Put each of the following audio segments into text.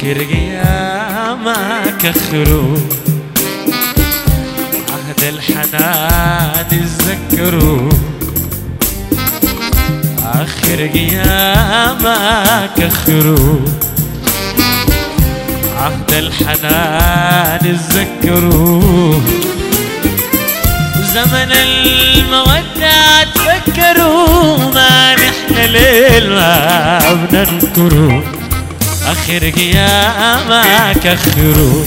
آخر قيامك أخروا عهد الحنان اتذكروا آخر قيامك أخروا عهد الحنان اتذكروا زمن المودة تفكروا ما نحن ليل ما بننكروا آخر قيامك أخروا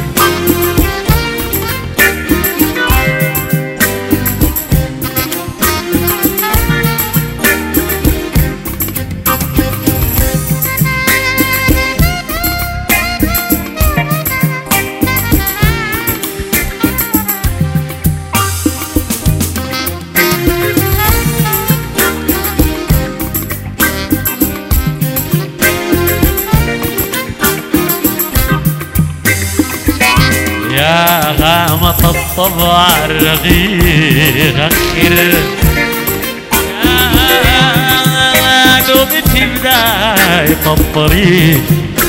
يا غامة الطبع الرغيق أخر يا دوبي في بداية الطريق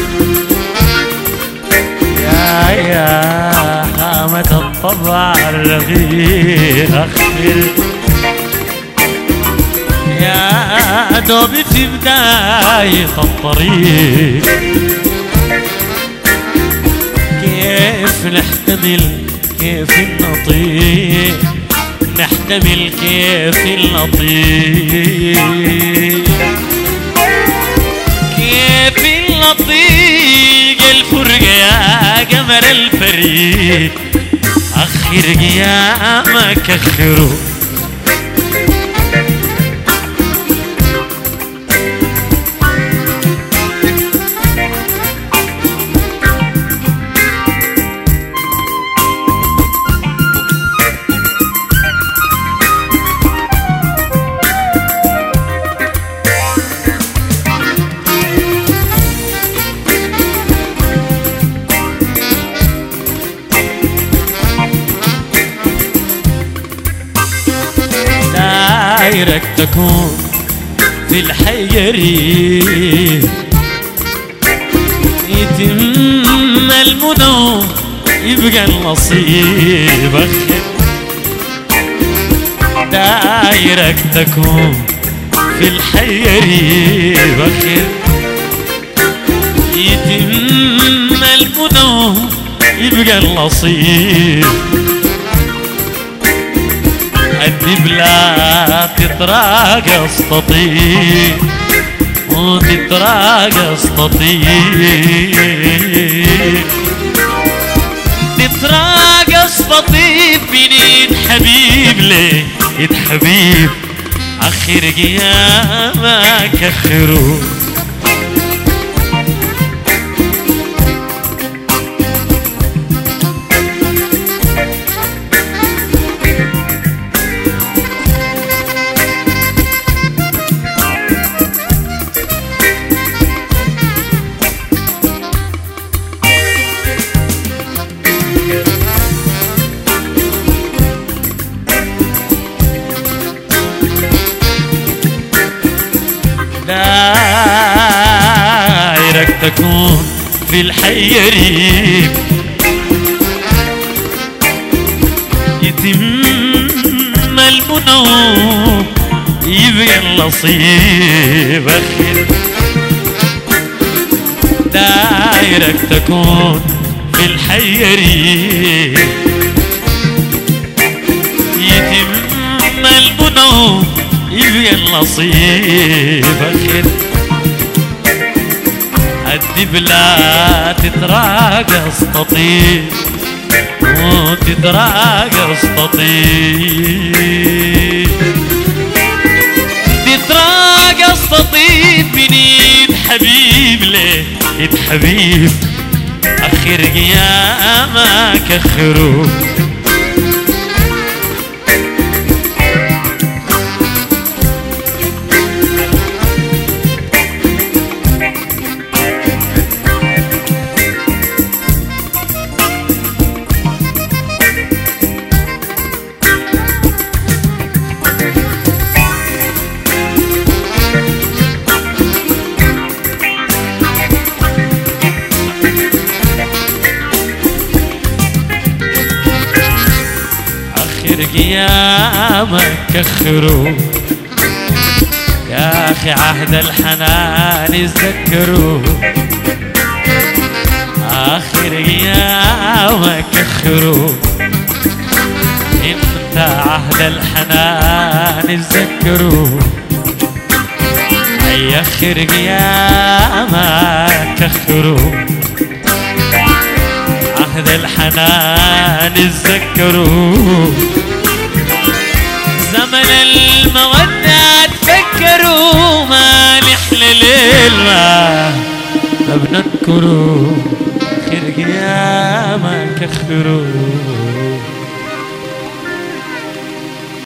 يا غامة الطبع الرغيق أخر يا دوبي في بداية الطريق كيف نحتمل كيف النطيق نحتمل كيف النطيق كيف النطيق الفرقة يا قمر الفريق أخر قيامك أخروا دايرك تكون في الحي قريب يتم المنى يبقى النصيب أخر دايرك تكون في الحي قريب أخر يتم المنى يبقى النصيب الدب لا تتراقص تطيب وتتراقص تطيب تتراقص تطيب من ايد حبيب ليه ايد حبيب اخر قيامك اخروا دايرك تكون في الحي قريب يتم المنى يبقى النصيب أخر دايرك تكون في الحي قريب يتم المنى يبقى النصيب أخر الدب لا تتراقص تطيب وتتراقص تطيب تتراقص تطيب من ايد حبيب ليه ايد حبيب اخر قيامك اخروا قيامك كخروا يا أخي عهد الحنان يتذكروا آخر أيامك كخروا انت عهد الحنان يتذكروا أي آخر أيامك كخروا عهد الحنان يتذكروا زمن المودة تفكروا ما نحلى ليل ما بنذكروا آخر أيامك كخروا